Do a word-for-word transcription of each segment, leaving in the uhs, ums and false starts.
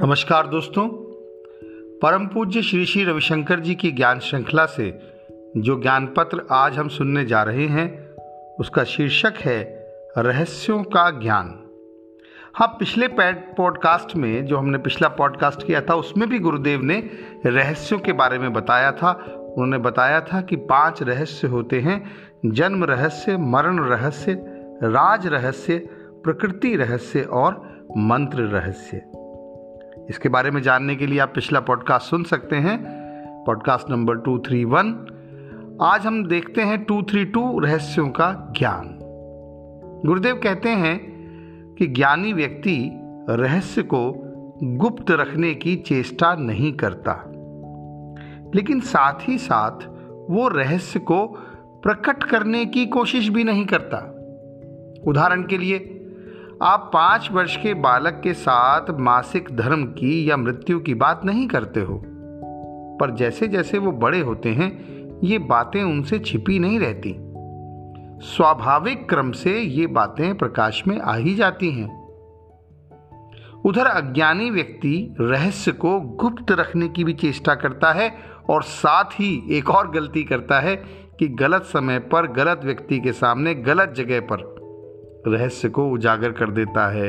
नमस्कार दोस्तों, परम पूज्य श्री श्री रविशंकर जी की ज्ञान श्रृंखला से जो ज्ञान पत्र आज हम सुनने जा रहे हैं उसका शीर्षक है रहस्यों का ज्ञान। हाँ, पिछले पॉडकास्ट में जो हमने पिछला पॉडकास्ट किया था उसमें भी गुरुदेव ने रहस्यों के बारे में बताया था। उन्होंने बताया था कि पांच रहस्य होते हैं: जन्म रहस्य, मरण रहस्य, राज रहस्य, प्रकृति रहस्य और मंत्र रहस्य। इसके बारे में जानने के लिए आप पिछला पॉडकास्ट सुन सकते हैं, podcast number two three one. आज हम देखते हैं टू थ्री टू रहस्यों का ज्ञान। गुरुदेव कहते हैं कि ज्ञानी व्यक्ति रहस्य को गुप्त रखने की चेष्टा नहीं करता, लेकिन साथ ही साथ वो रहस्य को प्रकट करने की कोशिश भी नहीं करता। उदाहरण के लिए, आप पांच वर्ष के बालक के साथ मासिक धर्म की या मृत्यु की बात नहीं करते हो, पर जैसे जैसे वो बड़े होते हैं ये बातें उनसे छिपी नहीं रहती। स्वाभाविक क्रम से ये बातें प्रकाश में आ ही जाती हैं। उधर अज्ञानी व्यक्ति रहस्य को गुप्त रखने की भी चेष्टा करता है और साथ ही एक और गलती करता है कि गलत समय पर गलत व्यक्ति के सामने गलत जगह पर रहस्य को उजागर कर देता है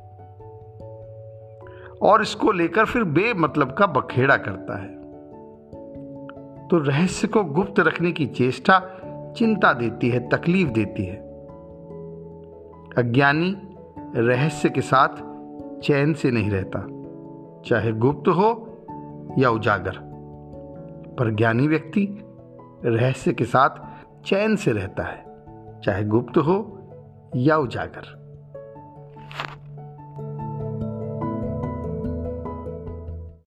और इसको लेकर फिर बेमतलब का बखेड़ा करता है। तो रहस्य को गुप्त रखने की चेष्टा चिंता देती है, तकलीफ देती है। अज्ञानी रहस्य के साथ चैन से नहीं रहता, चाहे गुप्त हो या उजागर, पर ज्ञानी व्यक्ति रहस्य के साथ चैन से रहता है, चाहे गुप्त हो या उजागर।